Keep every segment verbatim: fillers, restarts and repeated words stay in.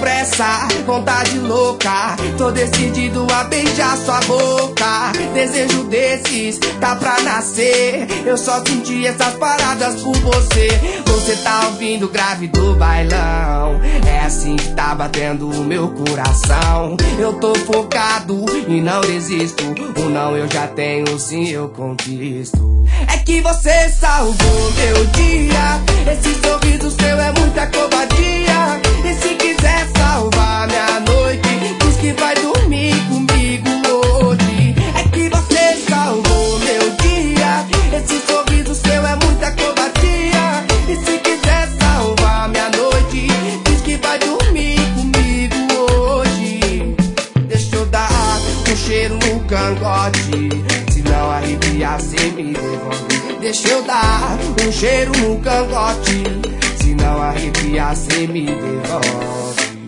pressa, vontade louca, tô decidido a beijar sua boca. Desejo desses, tá pra nascer. Eu só senti essas paradas por você. Você tá ouvindo o grave do bailão. É assim que tá batendo o meu coração. Eu tô focado e não desisto. O não eu já tenho, o sim eu conquisto. É que você salvou meu dia. Esse sorriso seu é muita covardia. E se quiser salvar minha noite, diz que vai dormir comigo hoje. É que você salvou meu dia. Esse sorriso seu é muita covardia. E se quiser salvar minha noite, diz que vai dormir comigo hoje. Deixa eu dar um cheiro no cangote, se não arrepiar cê me devolve. Deixa eu dar um cheiro no cangote, se não arrepiar cê me devolve.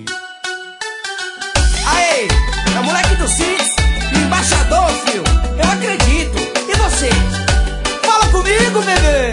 Aê, é o moleque do Cis, embaixador, filho, eu acredito. E você? Fala comigo, bebê.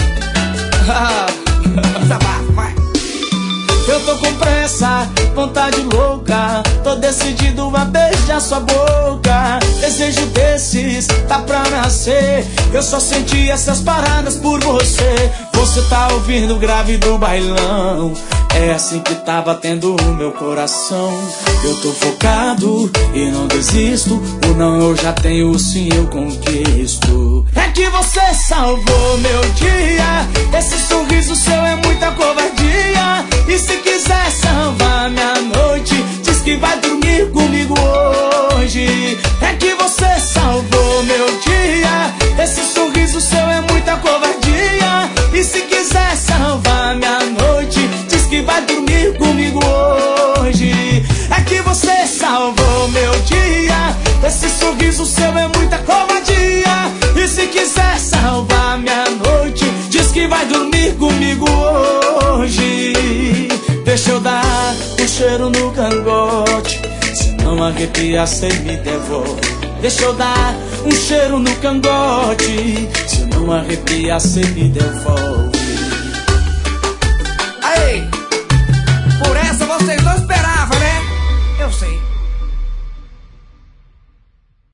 Desabafo, vai. Eu tô com pressa, vontade louca, tô decidido a beijar sua boca. Desejo desses, tá pra nascer. Eu só senti essas paradas por você. Você tá ouvindo o grave do bailão. É assim que tá batendo o meu coração. Eu tô focado e não desisto. O não eu já tenho, o sim eu conquisto. É que você salvou meu dia. Esse sorriso seu é muita covardia. E se quiser salvar minha noite, diz que vai dormir comigo hoje. É que você salvou meu dia. Esse sorriso seu é muita covardia. E se quiser salvar minha noite, diz que vai dormir comigo hoje. É que você salvou meu dia. Esse sorriso seu é muita covardia. E se quiser salvar minha noite, diz que vai dormir comigo hoje. Deixa eu dar um cheiro no cangote, se não arrepia cê me devolve. Deixa eu dar um cheiro no cangote, se não arrepia cê me devolve.